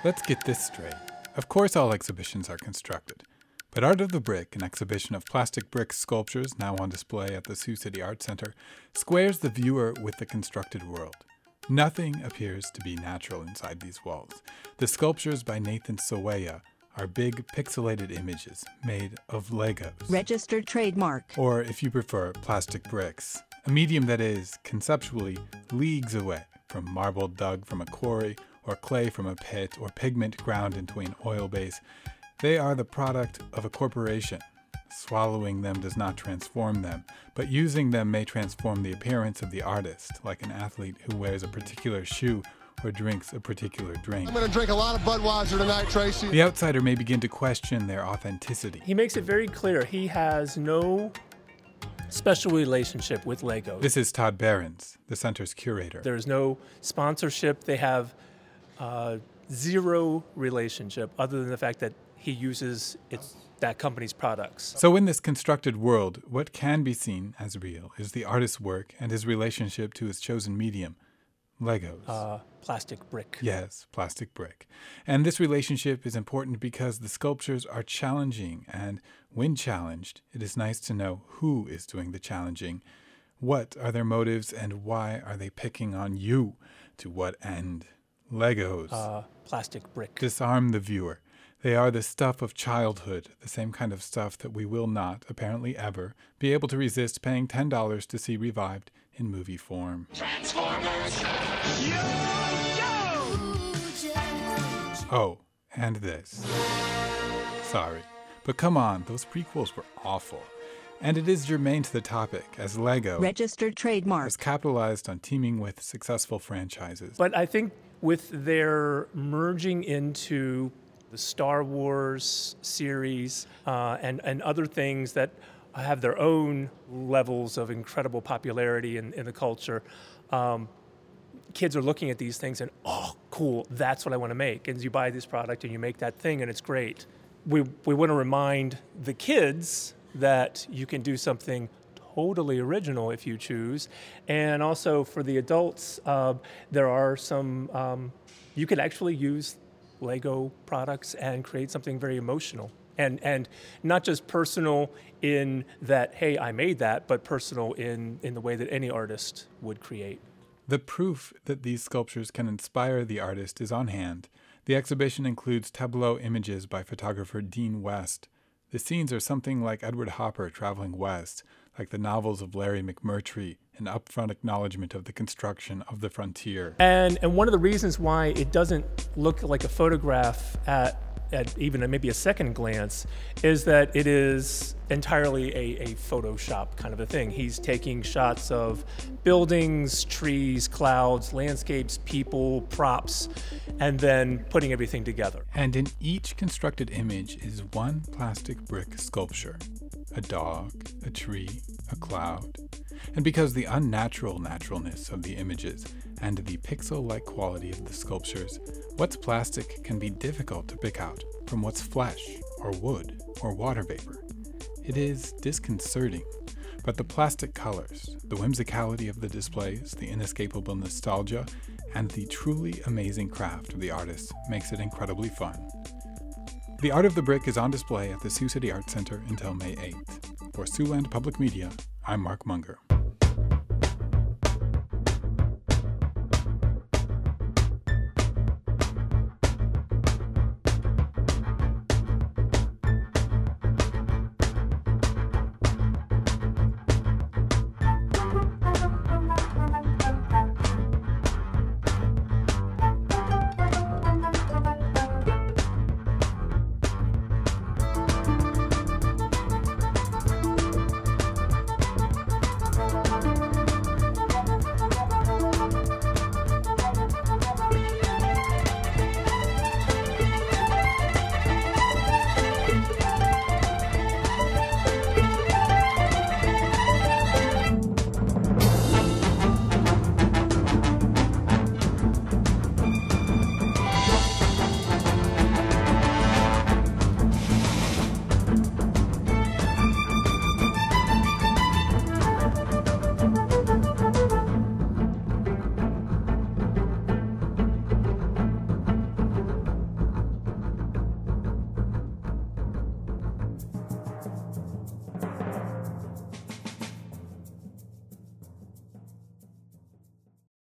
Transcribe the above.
Let's get this straight. Of course all exhibitions are constructed, but Art of the Brick, an exhibition of plastic brick sculptures now on display at the Sioux City Art Center, squares the viewer with the constructed world. Nothing appears to be natural inside these walls. The sculptures by Nathan Sawaya are big pixelated images made of Legos. Registered trademark. Or, if you prefer, plastic bricks, a medium that is, conceptually, leagues away from marble dug from a quarry, or clay from a pit, or pigment ground into an oil base. They are the product of a corporation. Swallowing them does not transform them, but using them may transform the appearance of the artist, like an athlete who wears a particular shoe or drinks a particular drink. I'm going to drink a lot of Budweiser tonight, Tracy. The outsider may begin to question their authenticity. He makes it very clear he has no special relationship with Legos. This is Todd Behrens, the center's curator. There's no sponsorship. They have zero relationship other than the fact that he uses that company's products. So in this constructed world, what can be seen as real is the artist's work and his relationship to his chosen medium, Legos. Plastic brick. Yes, plastic brick. And this relationship is important because the sculptures are challenging, and when challenged, it is nice to know who is doing the challenging. What are their motives, and why are they picking on you? To what end? Legos. Plastic brick. Disarm the viewer. They are the stuff of childhood, the same kind of stuff that we will not, apparently ever, be able to resist paying $10 to see revived in movie form. Transformers! Oh, and this. Sorry, but come on, those prequels were awful. And it is germane to the topic, as Lego Registered trademark. has capitalized on teaming with successful franchises. But I think with their merging into the Star Wars series and other things that have their own levels of incredible popularity in the culture, kids are looking at these things and, oh, cool, that's what I want to make. And you buy this product and you make that thing and it's great. We want to remind the kids that you can do something totally original if you choose. And also for the adults, there are some, you could actually use Lego products and create something very emotional. And not just personal in that, hey, I made that, but personal in the way that any artist would create. The proof that these sculptures can inspire the artist is on hand. The exhibition includes tableau images by photographer Dean West. The scenes are something like Edward Hopper traveling west, like the novels of Larry McMurtry, an upfront acknowledgement of the construction of the frontier. And one of the reasons why it doesn't look like a photograph at even maybe a second glance is that it is entirely a Photoshop kind of a thing. He's taking shots of buildings, trees, clouds, landscapes, people, props, and then putting everything together. And in each constructed image is one plastic brick sculpture. A dog, a tree, a cloud. And because the unnatural naturalness of the images and the pixel-like quality of the sculptures, what's plastic can be difficult to pick out from what's flesh, or wood, or water vapor. It is disconcerting, but the plastic colors, the whimsicality of the displays, the inescapable nostalgia, and the truly amazing craft of the artists makes it incredibly fun. The Art of the Brick is on display at the Sioux City Art Center until May 8th. For Siouxland Public Media, I'm Mark Munger.